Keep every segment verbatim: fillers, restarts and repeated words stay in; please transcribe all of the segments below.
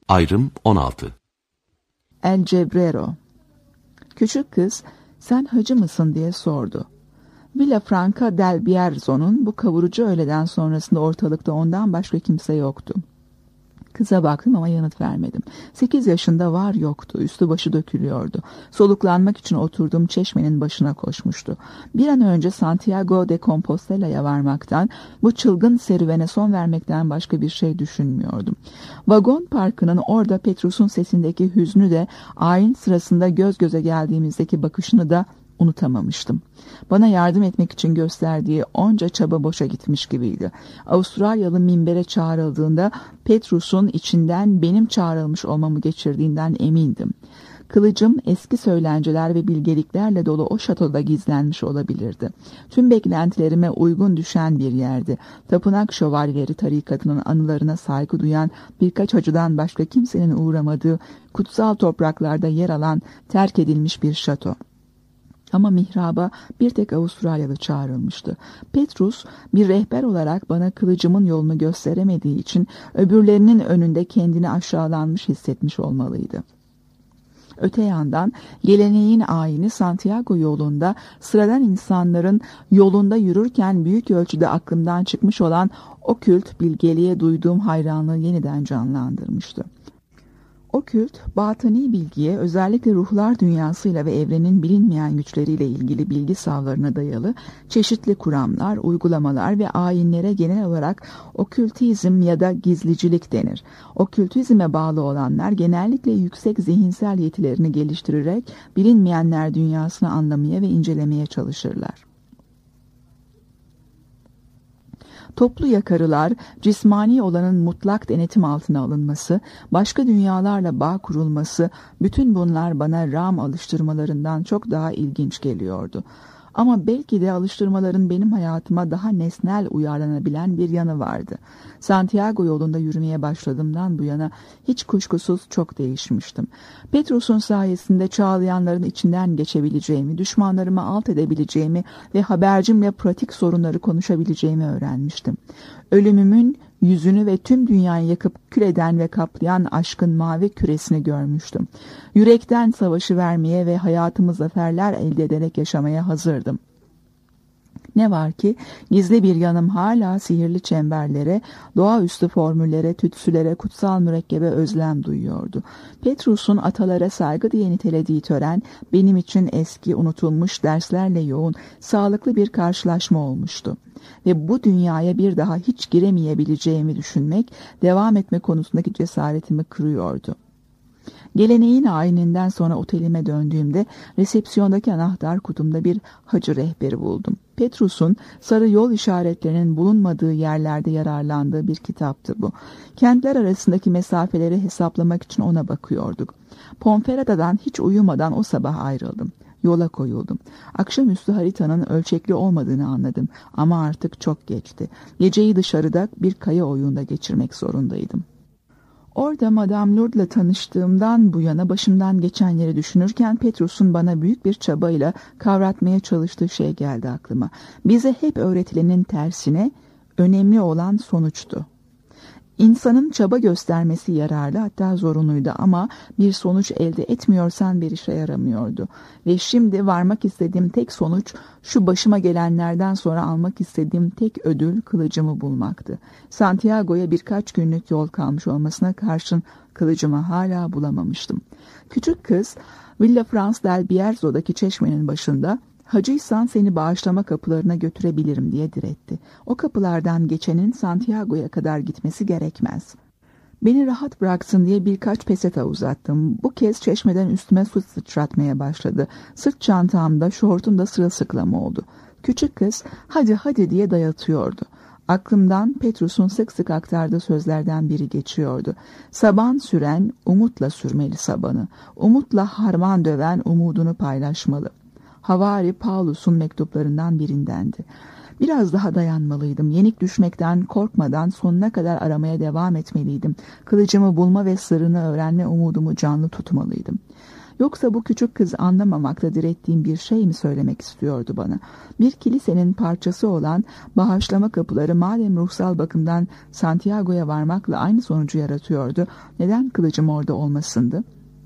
Ayrım on altı. El Cebrero. Küçük kız, sen hacı mısın diye sordu. Villafranca del Bierzo'nun bu kavurucu öğleden sonrasında ortalıkta ondan başka kimse yoktu. Kıza baktım ama yanıt vermedim. Sekiz yaşında var yoktu, üstü başı dökülüyordu. Soluklanmak için oturduğum çeşmenin başına koşmuştu. Bir an önce Santiago de Compostela'ya varmaktan, bu çılgın serüvene son vermekten başka bir şey düşünmüyordum. Vagon parkının orada Petrus'un sesindeki hüznü de, ayin sırasında göz göze geldiğimizdeki bakışını da unutamamıştım. Bana yardım etmek için gösterdiği onca çaba boşa gitmiş gibiydi. Avustralyalı minbere çağrıldığında Petrus'un içinden benim çağrılmış olmamı geçirdiğinden emindim. Kılıcım eski söylenceler ve bilgeliklerle dolu o şatoda gizlenmiş olabilirdi. Tüm beklentilerime uygun düşen bir yerdi. Tapınak şövalyeleri tarikatının anılarına saygı duyan birkaç hacıdan başka kimsenin uğramadığı kutsal topraklarda yer alan terk edilmiş bir şato. Ama mihraba bir tek Avustralyalı çağrılmıştı. Petrus bir rehber olarak bana kılıcımın yolunu gösteremediği için öbürlerinin önünde kendini aşağılanmış hissetmiş olmalıydı. Öte yandan geleneğin ayini Santiago yolunda sıradan insanların yolunda yürürken büyük ölçüde aklımdan çıkmış olan o kült bilgeliğe duyduğum hayranlığı yeniden canlandırmıştı. O kült, batıni bilgiye, özellikle ruhlar dünyasıyla ve evrenin bilinmeyen güçleriyle ilgili bilgi savlarına dayalı çeşitli kuramlar, uygulamalar ve ayinlere genel olarak okültizm ya da gizlicilik denir. Okültizme bağlı olanlar genellikle yüksek zihinsel yetilerini geliştirerek bilinmeyenler dünyasını anlamaya ve incelemeye çalışırlar. Toplu yakarılar, cismani olanın mutlak denetim altına alınması, başka dünyalarla bağ kurulması, bütün bunlar bana Ram alıştırmalarından çok daha ilginç geliyordu. Ama belki de alıştırmaların benim hayatıma daha nesnel uyarlanabilen bir yanı vardı. Santiago yolunda yürümeye başladığımdan bu yana hiç kuşkusuz çok değişmiştim. Petrus'un sayesinde çağlayanların içinden geçebileceğimi, düşmanlarımı alt edebileceğimi ve habercimle pratik sorunları konuşabileceğimi öğrenmiştim. Ölümümün yüzünü ve tüm dünyayı yakıp kül eden ve kaplayan aşkın mavi küresini görmüştüm. Yürekten savaşı vermeye ve hayatımı zaferler elde ederek yaşamaya hazırdım. Ne var ki gizli bir yanım hala sihirli çemberlere, doğaüstü formüllere, tütsülere, kutsal mürekkebe özlem duyuyordu. Petrus'un atalara saygı diye nitelediği tören benim için eski, unutulmuş derslerle yoğun, sağlıklı bir karşılaşma olmuştu. Ve bu dünyaya bir daha hiç giremeyebileceğimi düşünmek, devam etme konusundaki cesaretimi kırıyordu. Geleneğin ayininden sonra otelime döndüğümde resepsiyondaki anahtar kutumda bir hacı rehberi buldum. Petrus'un sarı yol işaretlerinin bulunmadığı yerlerde yararlandığı bir kitaptı bu. Kentler arasındaki mesafeleri hesaplamak için ona bakıyorduk. Ponferrada'dan hiç uyumadan o sabah ayrıldım. Yola koyuldum. Akşamüstü haritanın ölçekli olmadığını anladım ama artık çok geçti. Geceyi dışarıda bir kaya oyuğunda geçirmek zorundaydım. Orada Madame Lourdes'la tanıştığımdan bu yana başımdan geçenleri düşünürken Petrus'un bana büyük bir çabayla kavratmaya çalıştığı şey geldi aklıma. Bize hep öğretilenin tersine önemli olan sonuçtu. İnsanın çaba göstermesi yararlı, hatta zorunluydu ama bir sonuç elde etmiyorsan bir işe yaramıyordu. Ve şimdi varmak istediğim tek sonuç, şu başıma gelenlerden sonra almak istediğim tek ödül kılıcımı bulmaktı. Santiago'ya birkaç günlük yol kalmış olmasına karşın kılıcımı hala bulamamıştım. Küçük kız, Villafranca del Bierzo'daki çeşmenin başında, "Hacıysan seni bağışlama kapılarına götürebilirim" diye diretti. O kapılardan geçenin Santiago'ya kadar gitmesi gerekmez. Beni rahat bıraksın diye birkaç peseta uzattım. Bu kez çeşmeden üstüme su sıçratmaya başladı. Sırt çantamda, şortumda sırılsıklam oldu. Küçük kız "hadi hadi" diye dayatıyordu. Aklımdan Petrus'un sık sık aktardığı sözlerden biri geçiyordu. Saban süren umutla sürmeli sabanı. Umutla harman döven umudunu paylaşmalı. Havari Paulus'un mektuplarından birindendi. Biraz daha dayanmalıydım. Yenik düşmekten korkmadan sonuna kadar aramaya devam etmeliydim. Kılıcımı bulma ve sırrını öğrenme umudumu canlı tutmalıydım. Yoksa bu küçük kız anlamamakta direttiğim bir şey mi söylemek istiyordu bana? Bir kilisenin parçası olan bağışlama kapıları madem ruhsal bakımdan Santiago'ya varmakla aynı sonucu yaratıyordu, neden kılıcım orada olmasındı?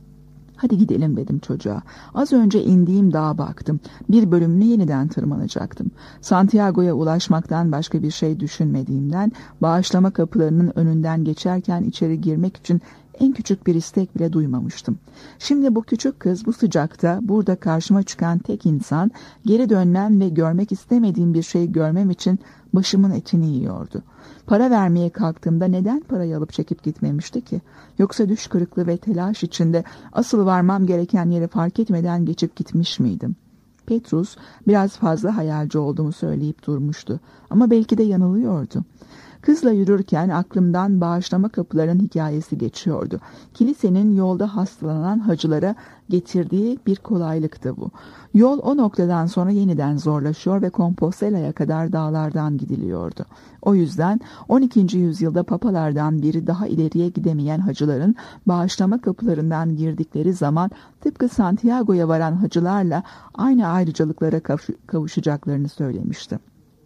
Hadi gidelim dedim çocuğa. Az önce indiğim dağa baktım. Bir bölümünü yeniden tırmanacaktım. Santiago'ya ulaşmaktan başka bir şey düşünmediğimden bağışlama kapılarının önünden geçerken içeri girmek için en küçük bir istek bile duymamıştım. Şimdi bu küçük kız bu sıcakta burada karşıma çıkan tek insan, geri dönmem ve görmek istemediğim bir şeyi görmem için başımın etini yiyordu. Para vermeye kalktığımda neden parayı alıp çekip gitmemişti ki? Yoksa düş kırıklığı ve telaş içinde asıl varmam gereken yeri fark etmeden geçip gitmiş miydim? Petrus biraz fazla hayalci olduğumu söyleyip durmuştu. Ama belki de yanılıyordu. Kızla yürürken aklımdan bağışlama kapılarının hikayesi geçiyordu. Kilisenin yolda hastalanan hacılara getirdiği bir kolaylıktı bu. Yol o noktadan sonra yeniden zorlaşıyor ve Compostela'ya kadar dağlardan gidiliyordu. O yüzden on ikinci yüzyılda papalardan biri daha ileriye gidemeyen hacıların bağışlama kapılarından girdikleri zaman tıpkı Santiago'ya varan hacılarla aynı ayrıcalıklara kavuşacaklarını söylemişti.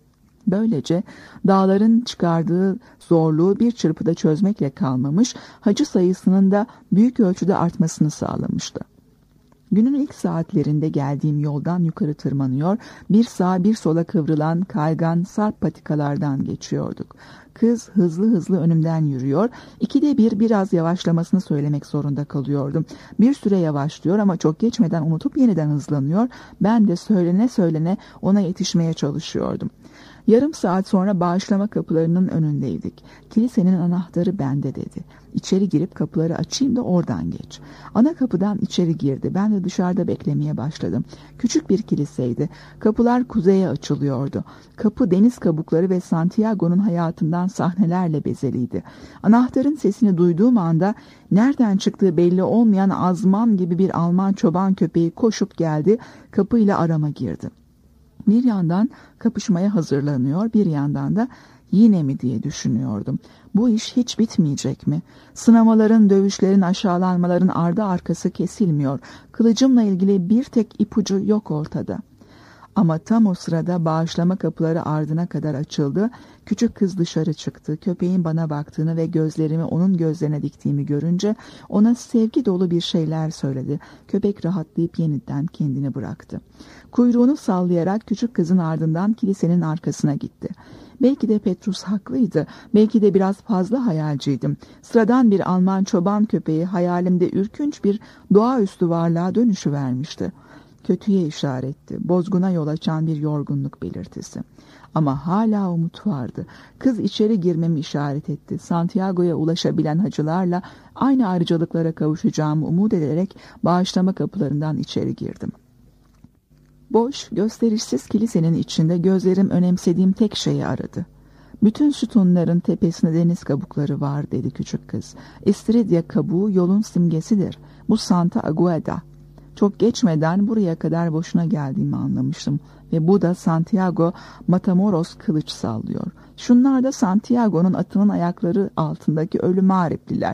Böylece dağların çıkardığı zorluğu bir çırpıda çözmekle kalmamış, hacı sayısının da büyük ölçüde artmasını sağlamıştı. Günün ilk saatlerinde geldiğim yoldan yukarı tırmanıyor, bir sağa bir sola kıvrılan kaygan sarp patikalardan geçiyorduk. Kız hızlı hızlı önümden yürüyor, ikide bir biraz yavaşlamasını söylemek zorunda kalıyordum. Bir süre yavaşlıyor ama çok geçmeden unutup yeniden hızlanıyor, ben de söylene söylene ona yetişmeye çalışıyordum. Yarım saat sonra bağışlama kapılarının önündeydik. Kilisenin anahtarı bende dedi. İçeri girip kapıları açayım da oradan geç. Ana kapıdan içeri girdi. Ben de dışarıda beklemeye başladım. Küçük bir kiliseydi. Kapılar kuzeye açılıyordu. Kapı deniz kabukları ve Santiago'nun hayatından sahnelerle bezeliydi. Anahtarın sesini duyduğum anda nereden çıktığı belli olmayan azman gibi bir Alman çoban köpeği koşup geldi. Kapıyla arama girdi. Bir yandan kapışmaya hazırlanıyor, bir yandan da yine mi diye düşünüyordum. Bu iş hiç bitmeyecek mi? Sınamaların, dövüşlerin, aşağılanmaların ardı arkası kesilmiyor. Kılıcımla ilgili bir tek ipucu yok ortada. Ama tam o sırada bağışlama kapıları ardına kadar açıldı. Küçük kız dışarı çıktı. Köpeğin bana baktığını ve gözlerimi onun gözlerine diktiğimi görünce ona sevgi dolu bir şeyler söyledi. Köpek rahatlayıp yeniden kendini bıraktı. Kuyruğunu sallayarak küçük kızın ardından kilisenin arkasına gitti. Belki de Petrus haklıydı. Belki de biraz fazla hayalciydim. Sıradan bir Alman çoban köpeği hayalimde ürkünç bir doğaüstü varlığa dönüşüvermişti. Kötüye işaretti. Bozguna yol açan bir yorgunluk belirtisi. Ama hala umut vardı. Kız içeri girmemi işaret etti. Santiago'ya ulaşabilen hacılarla aynı ayrıcalıklara kavuşacağımı umut ederek bağışlama kapılarından içeri girdim. Boş, gösterişsiz kilisenin içinde gözlerim önemsediğim tek şeyi aradı. Bütün sütunların tepesinde deniz kabukları var dedi küçük kız. İstiridye kabuğu yolun simgesidir. Bu Santa Agueda. Çok geçmeden buraya kadar boşuna geldiğimi anlamıştım. Ve bu da Santiago Matamoros kılıç sallıyor. Şunlar da Santiago'nun atının ayakları altındaki ölü mağripliler.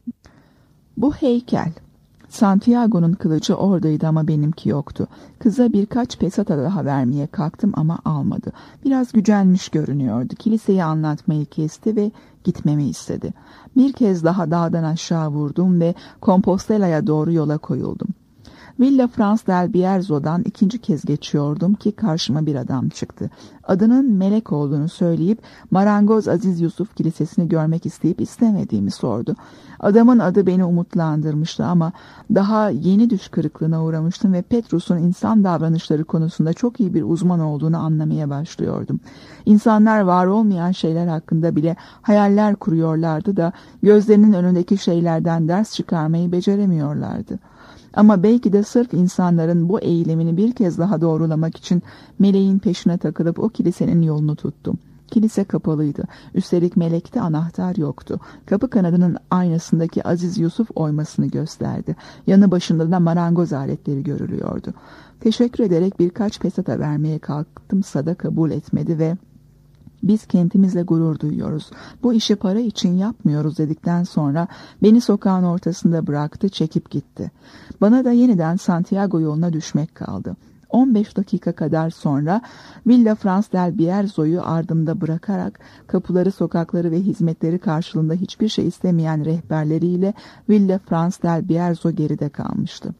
Bu heykel. Santiago'nun kılıcı oradaydı ama benimki yoktu. Kıza birkaç peseta daha vermeye kalktım ama almadı. Biraz gücenmiş görünüyordu. Kiliseyi anlatmayı kesti ve gitmemi istedi. Bir kez daha dağdan aşağı vurdum ve Compostela'ya doğru yola koyuldum. Villa France del Bierzo'dan ikinci kez geçiyordum ki karşıma bir adam çıktı. Adının Melek olduğunu söyleyip Marangoz Aziz Yusuf Kilisesi'ni görmek isteyip istemediğimi sordu. Adamın adı beni umutlandırmıştı ama daha yeni düş kırıklığına uğramıştım ve Petrus'un insan davranışları konusunda çok iyi bir uzman olduğunu anlamaya başlıyordum. İnsanlar var olmayan şeyler hakkında bile hayaller kuruyorlardı da gözlerinin önündeki şeylerden ders çıkarmayı beceremiyorlardı. Ama belki de sırf insanların bu eğilimini bir kez daha doğrulamak için meleğin peşine takılıp o kilisenin yolunu tuttum. Kilise kapalıydı. Üstelik melekte anahtar yoktu. Kapı kanadının aynasındaki Aziz Yusuf oymasını gösterdi. Yanı başında da marangoz aletleri görülüyordu. Teşekkür ederek birkaç peseta vermeye kalktımsa da kabul etmedi ve Biz kentimizle gurur duyuyoruz. Bu işi para için yapmıyoruz dedikten sonra beni sokağın ortasında bıraktı, çekip gitti. Bana da yeniden Santiago yoluna düşmek kaldı. on beş dakika kadar sonra Villa France del Bierzo'yu ardımda bırakarak kapıları, sokakları ve hizmetleri karşılığında hiçbir şey istemeyen rehberleriyle Villa France del Bierzo geride kalmıştı.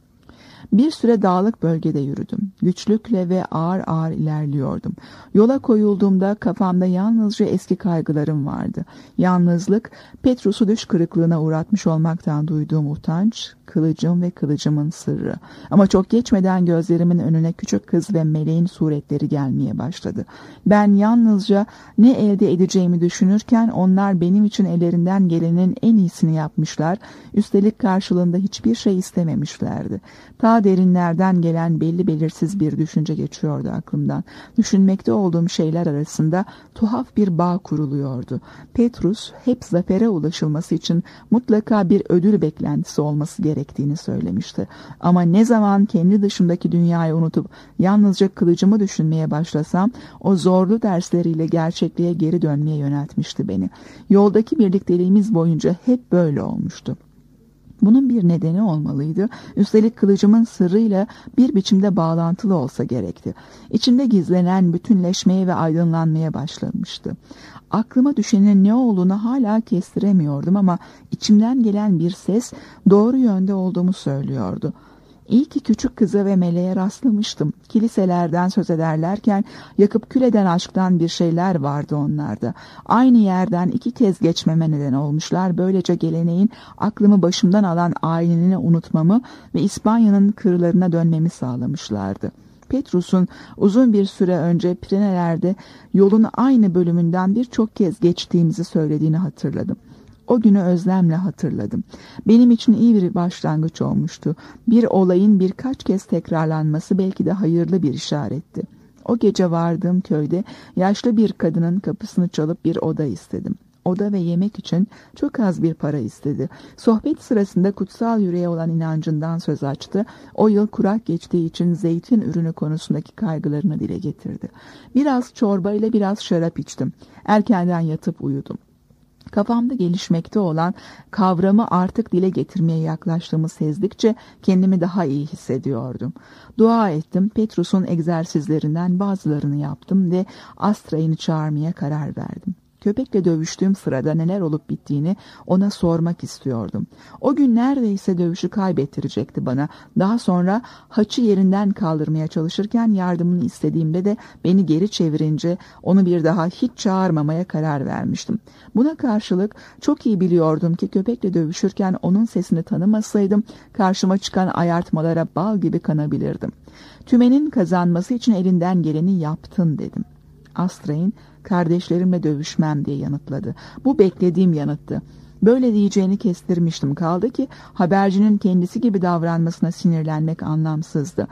Bir süre dağlık bölgede yürüdüm. Güçlükle ve ağır ağır ilerliyordum. Yola koyulduğumda kafamda yalnızca eski kaygılarım vardı. Yalnızlık, Petrus'u düş kırıklığına uğratmış olmaktan duyduğum utanç, kılıcım ve kılıcımın sırrı. Ama çok geçmeden gözlerimin önüne küçük kız ve meleğin suretleri gelmeye başladı. Ben yalnızca ne elde edeceğimi düşünürken onlar benim için ellerinden gelenin en iyisini yapmışlar, üstelik karşılığında hiçbir şey istememişlerdi. Ta derinlerden gelen belli belirsiz bir düşünce geçiyordu aklımdan. Düşünmekte olduğum şeyler arasında tuhaf bir bağ kuruluyordu. Petrus hep zafere ulaşılması için mutlaka bir ödül beklentisi olması gerektiğini söylemişti. Ama ne zaman kendi dışımdaki dünyayı unutup yalnızca kılıcımı düşünmeye başlasam, o zorlu dersleriyle gerçekliğe geri dönmeye yöneltmişti beni. Yoldaki birlikteliğimiz boyunca hep böyle olmuştu. Bunun bir nedeni olmalıydı. Üstelik kılıcımın sırrıyla bir biçimde bağlantılı olsa gerekti. İçinde gizlenen bütünleşmeye ve aydınlanmaya başlamıştı. Aklıma düşenin ne olduğunu hala kestiremiyordum ama içimden gelen bir ses doğru yönde olduğumu söylüyordu. İyi ki küçük kıza ve meleğe rastlamıştım. Kiliselerden söz ederlerken yakıp kül eden aşktan bir şeyler vardı onlarda. Aynı yerden iki kez geçmeme neden olmuşlar. Böylece geleneğin aklımı başımdan alan ayinini unutmamı ve İspanya'nın kırlarına dönmemi sağlamışlardı. Petrus'un uzun bir süre önce Pireneler'de yolun aynı bölümünden birçok kez geçtiğimizi söylediğini hatırladım. O günü özlemle hatırladım. Benim için iyi bir başlangıç olmuştu. Bir olayın birkaç kez tekrarlanması belki de hayırlı bir işaretti. O gece vardığım köyde yaşlı bir kadının kapısını çalıp bir oda istedim. Oda ve yemek için çok az bir para istedi. Sohbet sırasında kutsal yüreğe olan inancından söz açtı. O yıl kurak geçtiği için zeytin ürünü konusundaki kaygılarını dile getirdi. Biraz çorba ile biraz şarap içtim. Erkenden yatıp uyudum. Kafamda gelişmekte olan kavramı artık dile getirmeye yaklaştığımı sezdikçe kendimi daha iyi hissediyordum. Dua ettim, Petrus'un egzersizlerinden bazılarını yaptım ve Astrain'i çağırmaya karar verdim. Köpekle dövüştüğüm sırada neler olup bittiğini ona sormak istiyordum. O gün neredeyse dövüşü kaybettirecekti bana. Daha sonra haçı yerinden kaldırmaya çalışırken yardımını istediğimde de beni geri çevirince onu bir daha hiç çağırmamaya karar vermiştim. Buna karşılık çok iyi biliyordum ki köpekle dövüşürken onun sesini tanımasaydım karşıma çıkan ayartmalara bal gibi kanabilirdim. Tümenin kazanması için elinden geleni yaptın dedim. Astrain, kardeşlerimle dövüşmem diye yanıtladı. Bu beklediğim yanıttı. Böyle diyeceğini kestirmiştim. Kaldı ki habercinin kendisi gibi davranmasına sinirlenmek anlamsızdı.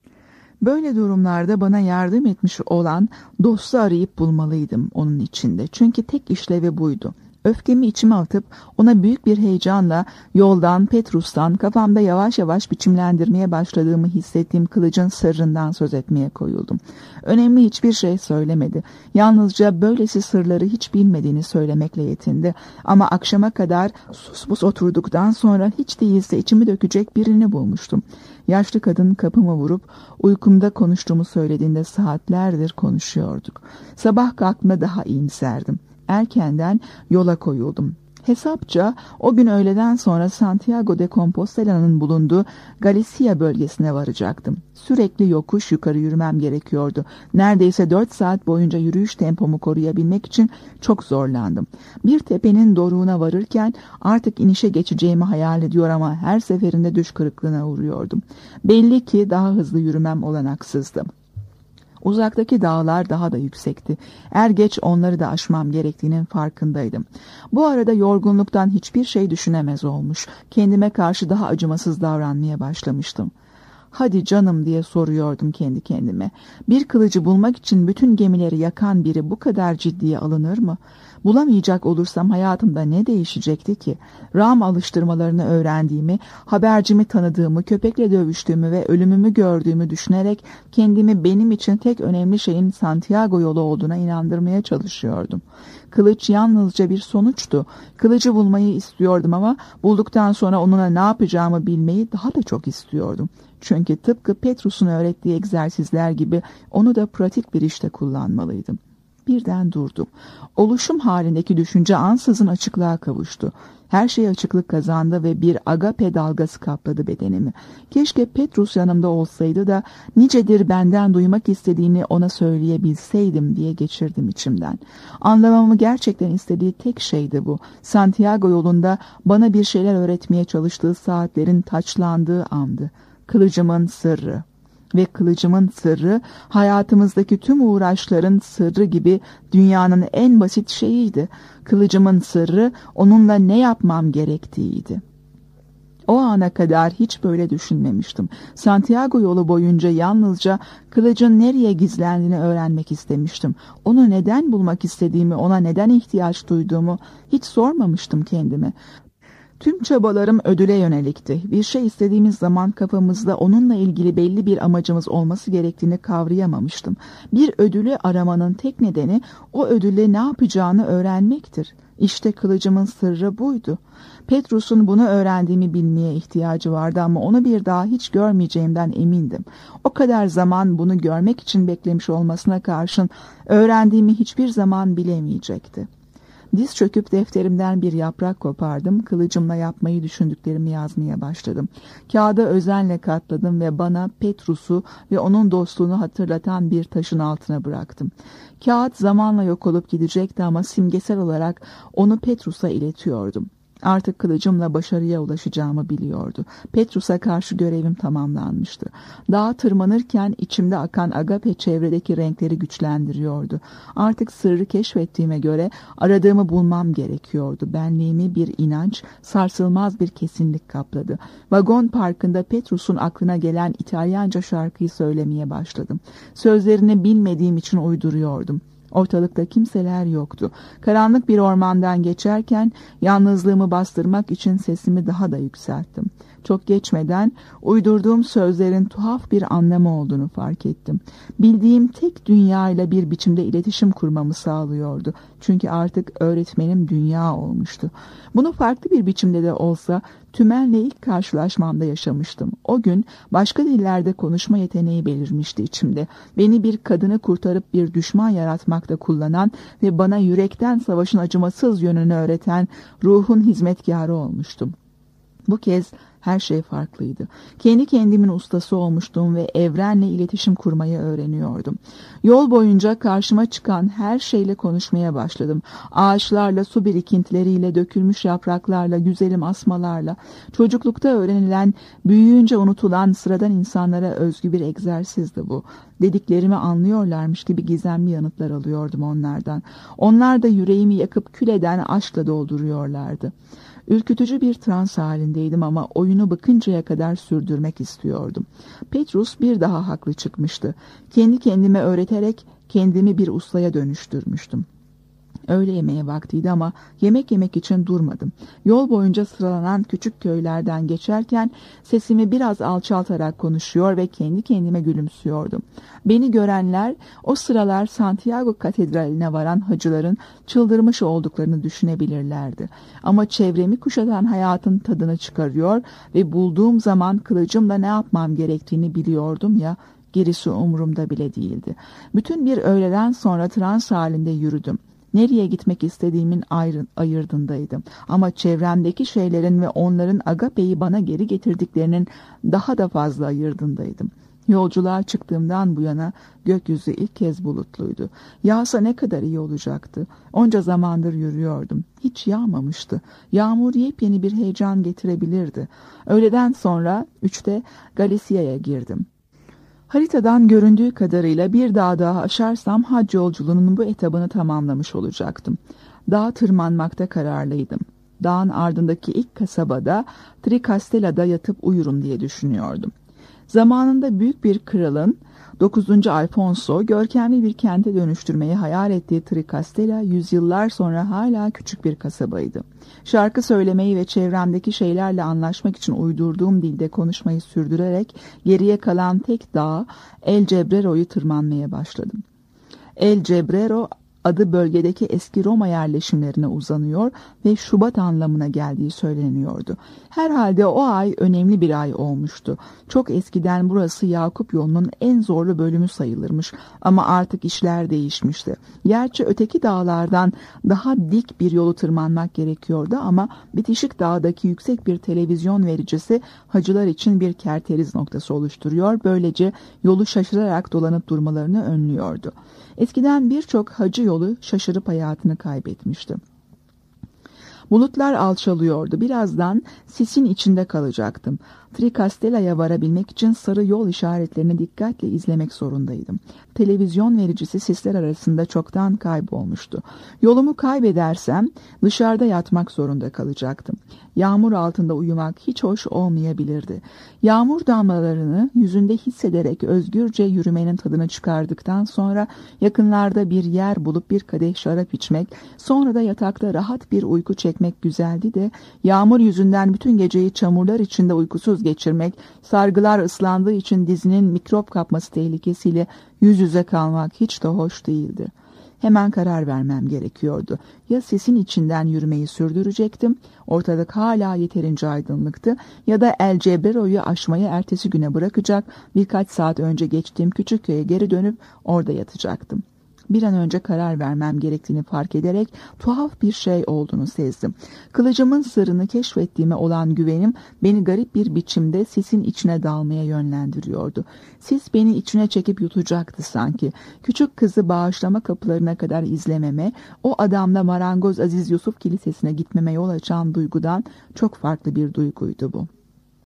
Böyle durumlarda bana yardım etmiş olan dostu arayıp bulmalıydım onun içinde. Çünkü tek işlevi buydu. Öfkemi içime atıp ona büyük bir heyecanla yoldan, Petrus'tan kafamda yavaş yavaş biçimlendirmeye başladığımı hissettiğim kılıcın sırrından söz etmeye koyuldum. Önemli hiçbir şey söylemedi. Yalnızca böylesi sırları hiç bilmediğini söylemekle yetindi. Ama akşama kadar sus pus oturduktan sonra hiç değilse içimi dökecek birini bulmuştum. Yaşlı kadın kapımı vurup uykumda konuştuğumu söylediğinde saatlerdir konuşuyorduk. Sabah kalktığımda daha iyimserdim. Erkenden yola koyuldum. Hesapça o gün öğleden sonra Santiago de Compostela'nın bulunduğu Galicia bölgesine varacaktım. Sürekli yokuş yukarı yürümem gerekiyordu. Neredeyse dört saat boyunca yürüyüş tempomu koruyabilmek için çok zorlandım. Bir tepenin doruğuna varırken artık inişe geçeceğimi hayal ediyor ama her seferinde düş kırıklığına uğruyordum. Belli ki daha hızlı yürümem olanaksızdı. Uzaktaki dağlar daha da yüksekti. Er geç onları da aşmam gerektiğinin farkındaydım. Bu arada yorgunluktan hiçbir şey düşünemez olmuş. Kendime karşı daha acımasız davranmaya başlamıştım. Hadi canım diye soruyordum kendi kendime. Bir kılıcı bulmak için bütün gemileri yakan biri bu kadar ciddiye alınır mı? Bulamayacak olursam hayatımda ne değişecekti ki? Ram alıştırmalarını öğrendiğimi, habercimi tanıdığımı, köpekle dövüştüğümü ve ölümümü gördüğümü düşünerek kendimi benim için tek önemli şeyin Santiago yolu olduğuna inandırmaya çalışıyordum. Kılıç yalnızca bir sonuçtu. Kılıcı bulmayı istiyordum ama bulduktan sonra onunla ne yapacağımı bilmeyi daha da çok istiyordum. Çünkü tıpkı Petrus'un öğrettiği egzersizler gibi onu da pratik bir işte kullanmalıydım. Birden durdum. Oluşum halindeki düşünce ansızın açıklığa kavuştu. Her şey açıklık kazandı ve bir agape dalgası kapladı bedenimi. Keşke Petrus yanımda olsaydı da nicedir benden duymak istediğini ona söyleyebilseydim diye geçirdim içimden. Anlamamı gerçekten istediği tek şeydi bu. Santiago yolunda bana bir şeyler öğretmeye çalıştığı saatlerin taçlandığı andı. Kılıcımın sırrı. Ve kılıcımın sırrı hayatımızdaki tüm uğraşların sırrı gibi dünyanın en basit şeyiydi. Kılıcımın sırrı onunla ne yapmam gerektiğiydi. O ana kadar hiç böyle düşünmemiştim. Santiago yolu boyunca yalnızca kılıcın nereye gizlendiğini öğrenmek istemiştim. Onu neden bulmak istediğimi, ona neden ihtiyaç duyduğumu hiç sormamıştım kendime. Tüm çabalarım ödüle yönelikti. Bir şey istediğimiz zaman kafamızda onunla ilgili belli bir amacımız olması gerektiğini kavrayamamıştım. Bir ödülü aramanın tek nedeni o ödülle ne yapacağını öğrenmektir. İşte kılıcımın sırrı buydu. Petrus'un bunu öğrendiğimi bilmeye ihtiyacı vardı ama onu bir daha hiç görmeyeceğimden emindim. O kadar zaman bunu görmek için beklemiş olmasına karşın öğrendiğimi hiçbir zaman bilemeyecekti. Diz çöküp defterimden bir yaprak kopardım, kılıcımla yapmayı düşündüklerimi yazmaya başladım. Kağıda özenle katladım ve bana Petrus'u ve onun dostluğunu hatırlatan bir taşın altına bıraktım. Kağıt zamanla yok olup gidecekti ama simgesel olarak onu Petrus'a iletiyordum. Artık kılıcımla başarıya ulaşacağımı biliyordu. Petrus'a karşı görevim tamamlanmıştı. Dağa tırmanırken içimde akan agape çevredeki renkleri güçlendiriyordu. Artık sırrı keşfettiğime göre aradığımı bulmam gerekiyordu. Benliğimi bir inanç, sarsılmaz bir kesinlik kapladı. Vagon parkında Petrus'un aklına gelen İtalyanca şarkıyı söylemeye başladım. Sözlerini bilmediğim için uyduruyordum. Ortalıkta kimseler yoktu. Karanlık bir ormandan geçerken yalnızlığımı bastırmak için sesimi daha da yükselttim. Çok geçmeden uydurduğum sözlerin tuhaf bir anlamı olduğunu fark ettim. Bildiğim tek dünya ile bir biçimde iletişim kurmamı sağlıyordu. Çünkü artık öğretmenim dünya olmuştu. Bunu farklı bir biçimde de olsa tümenle ilk karşılaşmamda yaşamıştım. O gün başka dillerde konuşma yeteneği belirmişti içimde. Beni bir kadını kurtarıp bir düşman yaratmakta kullanan ve bana yürekten savaşın acımasız yönünü öğreten ruhun hizmetkarı olmuştum. Bu kez her şey farklıydı. Kendi kendimin ustası olmuştum ve evrenle iletişim kurmayı öğreniyordum. Yol boyunca karşıma çıkan her şeyle konuşmaya başladım. Ağaçlarla, su birikintileriyle, dökülmüş yapraklarla, güzelim asmalarla. Çocuklukta öğrenilen, büyüyünce unutulan sıradan insanlara özgü bir egzersizdi bu. Dediklerimi anlıyorlarmış gibi gizemli yanıtlar alıyordum onlardan. Onlar da yüreğimi yakıp kül eden aşkla dolduruyorlardı. Ürkütücü bir trans halindeydim ama oyunu bıkıncaya kadar sürdürmek istiyordum. Petrus bir daha haklı çıkmıştı. Kendi kendime öğreterek kendimi bir ustaya dönüştürmüştüm. Öğle yemeği vaktiydi ama yemek yemek için durmadım. Yol boyunca sıralanan küçük köylerden geçerken sesimi biraz alçaltarak konuşuyor ve kendi kendime gülümsüyordum. Beni görenler o sıralar Santiago Katedrali'ne varan hacıların çıldırmış olduklarını düşünebilirlerdi. Ama çevremi kuşatan hayatın tadını çıkarıyor ve bulduğum zaman kılıcımla ne yapmam gerektiğini biliyordum ya, gerisi umurumda bile değildi. Bütün bir öğleden sonra trans halinde yürüdüm. Nereye gitmek istediğimin ayrı, ayırdındaydım. Ama çevremdeki şeylerin ve onların agapeyi bana geri getirdiklerinin daha da fazla ayırdındaydım. Yolculuğa çıktığımdan bu yana gökyüzü ilk kez bulutluydu. Yağsa ne kadar iyi olacaktı. Onca zamandır yürüyordum. Hiç yağmamıştı. Yağmur yepyeni bir heyecan getirebilirdi. Öğleden sonra üçte Galicia'ya girdim. Haritadan göründüğü kadarıyla bir dağ daha aşarsam hac yolculuğunun bu etabını tamamlamış olacaktım. Dağa tırmanmakta kararlıydım. Dağın ardındaki ilk kasabada Tricastela'da yatıp uyurum diye düşünüyordum. Zamanında büyük bir kralın dokuzuncu Alfonso görkemli bir kente dönüştürmeyi hayal ettiği Tricastela yüzyıllar sonra hala küçük bir kasabaydı. Şarkı söylemeyi ve çevremdeki şeylerle anlaşmak için uydurduğum dilde konuşmayı sürdürerek geriye kalan tek dağ El Cebrero'yu tırmanmaya başladım. El Cebrero adı bölgedeki eski Roma yerleşimlerine uzanıyor ve Şubat anlamına geldiği söyleniyordu. Herhalde o ay önemli bir ay olmuştu. Çok eskiden burası Yakup yolunun en zorlu bölümü sayılırmış ama artık işler değişmişti. Gerçi öteki dağlardan daha dik bir yolu tırmanmak gerekiyordu ama bitişik dağdaki yüksek bir televizyon vericisi hacılar için bir kerteriz noktası oluşturuyor. Böylece yolu şaşırarak dolanıp durmalarını önlüyordu. Eskiden birçok hacı yolu şaşırıp hayatını kaybetmişti. Bulutlar alçalıyordu. Birazdan sisin içinde kalacaktım. Tricastela'ya varabilmek için sarı yol işaretlerini dikkatle izlemek zorundaydım. Televizyon vericisi sisler arasında çoktan kaybolmuştu. Yolumu kaybedersem dışarıda yatmak zorunda kalacaktım. Yağmur altında uyumak hiç hoş olmayabilirdi. Yağmur damlalarını yüzünde hissederek özgürce yürümenin tadını çıkardıktan sonra yakınlarda bir yer bulup bir kadeh şarap içmek, sonra da yatakta rahat bir uyku çekmek güzeldi de yağmur yüzünden bütün geceyi çamurlar içinde uykusuz geçirmek, sargılar ıslandığı için dizinin mikrop kapması tehlikesiyle yüz yüze kalmak hiç de hoş değildi. Hemen karar vermem gerekiyordu. Ya sesin içinden yürümeyi sürdürecektim, ortalık hala yeterince aydınlıktı, ya da El Cebrero'yu aşmayı ertesi güne bırakacak, birkaç saat önce geçtiğim küçük köye geri dönüp orada yatacaktım. Bir an önce karar vermem gerektiğini fark ederek tuhaf bir şey olduğunu sezdim. Kılıcımın sırrını keşfettiğime olan güvenim beni garip bir biçimde sisin içine dalmaya yönlendiriyordu. Sis beni içine çekip yutacaktı sanki. Küçük kızı bağışlama kapılarına kadar izlememe, o adamla Marangoz Aziz Yusuf Kilisesi'ne gitmeme yol açan duygudan çok farklı bir duyguydu bu.